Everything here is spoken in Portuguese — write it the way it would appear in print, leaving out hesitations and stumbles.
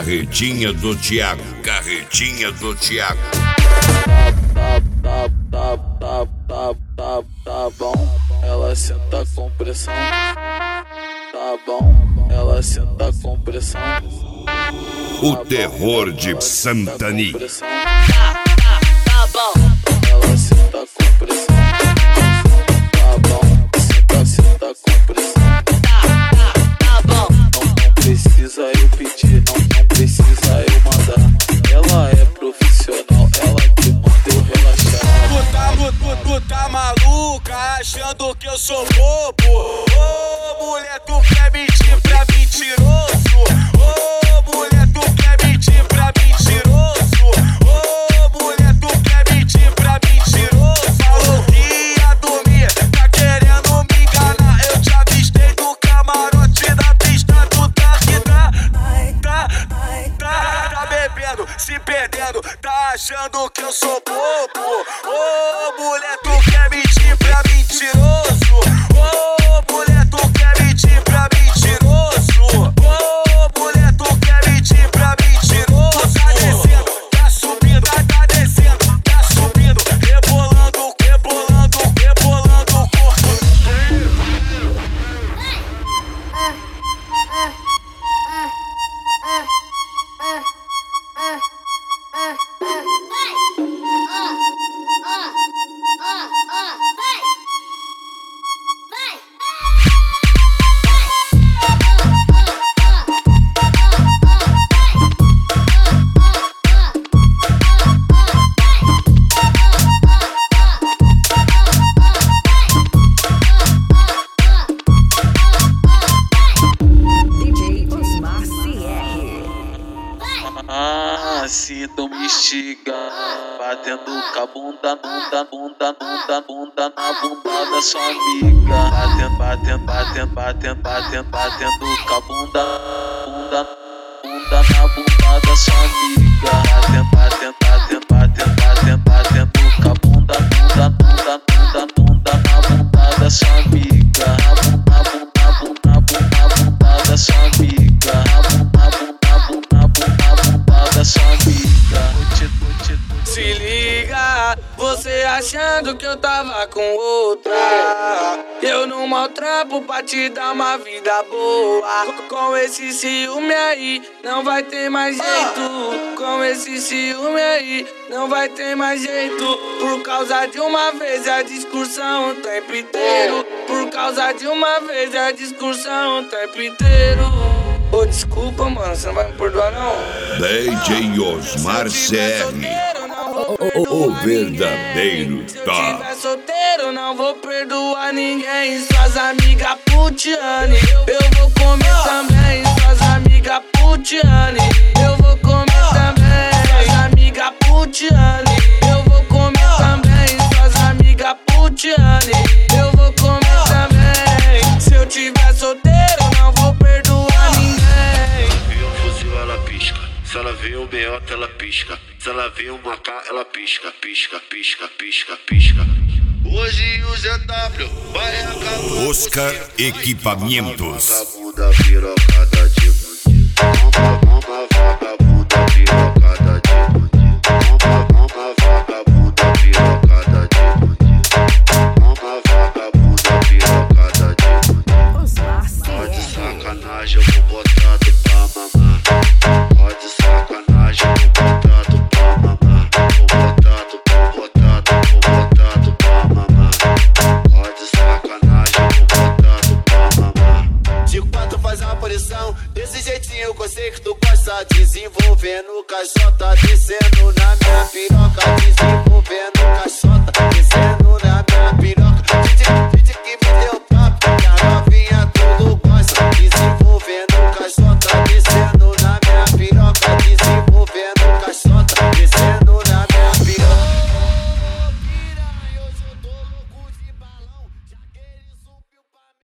Carretinha do Thiago, carretinha do Thiago. Tá bom, ela senta com pressão. Tá bom, ela senta com pressão. O terror de Santani. Tá bom, ela senta com pressão. Tá bom, senta com pressão. Tá bom, não precisa eu pedir, não precisa eu mandar. Ela é profissional, ela que manda eu relaxar. Tu tá maluca, achando que eu sou bobo? Ô, mulher, tu quer mentir pra mentiroso? Ô, mulher, tu quer mentir pra mentiroso? Ô, mulher, tu quer mentir pra mentiroso? Falou que ia dormir, tá querendo me enganar. Eu te avistei do camarote da pista, tu tá que tá bebendo, se perdendo, tá achando que eu sou bobo? Ô, mulher, tu quer mentir pra mentiroso? Ô, mulher, tu quer mentir pra mentiroso? Ô, mulher, tu quer mentir pra mentiroso? Tá descendo, tá subindo, tá descendo, tá subindo, rebolando, rebolando, rebolando o corpo. Se tu me instiga, batendo com a bunda na bunda da sua amiga. Batendo com a bunda na bunda da sua amiga. Batendo com a bunda na bunda da sua amiga. Na bunda da sua amiga. Da sua amiga. Se liga, você achando que eu tava com outra. Eu não maltrapo pra te dar uma vida boa. Com esse ciúme aí, não vai ter mais jeito. Com esse ciúme aí, não vai ter mais jeito. Por causa de uma vez a discussão o tempo inteiro. Por causa de uma vez a discussão o tempo inteiro. Ô, desculpa, mano, você não vai me perdoar, não? DJ Osmar CR, o verdadeiro Se eu top. tiver solteiro, não vou perdoar ninguém. Suas amigas putiane, eu vou comer também. Suas amigas putiane, eu vou comer também. Suas amigas putiane, eu vou comer também. Suas amigas putiane, eu vou comer também. Se eu tiver solteiro, não vou perdoar ninguém. Se ela vê um fuzil, ela pisca. Se ela vê um meiota, ela pisca. Se ela vê um macá, ela pisca, pisca, pisca, pisca, pisca. Hoje o ZW vai acabar. Oscar Equipamentos. Vagabunda pirocada de bandido. Uma vagabunda pirocada de bandido. Uma vagabunda pirocada de bandido. Uma vagabunda pirocada de bandido. Pode sacanagem, eu vou botar tu pra mamar. Pode sacanagem, eu vou botar tu pra mamar. Vou botar tu pra mamar. Pode sacanagem, eu vou botar tu pra mamar. Digo pra tu fazer uma posição desse jeitinho que eu sei que tu gosta. Desenvolvendo o caixota, descendo na minha piroca.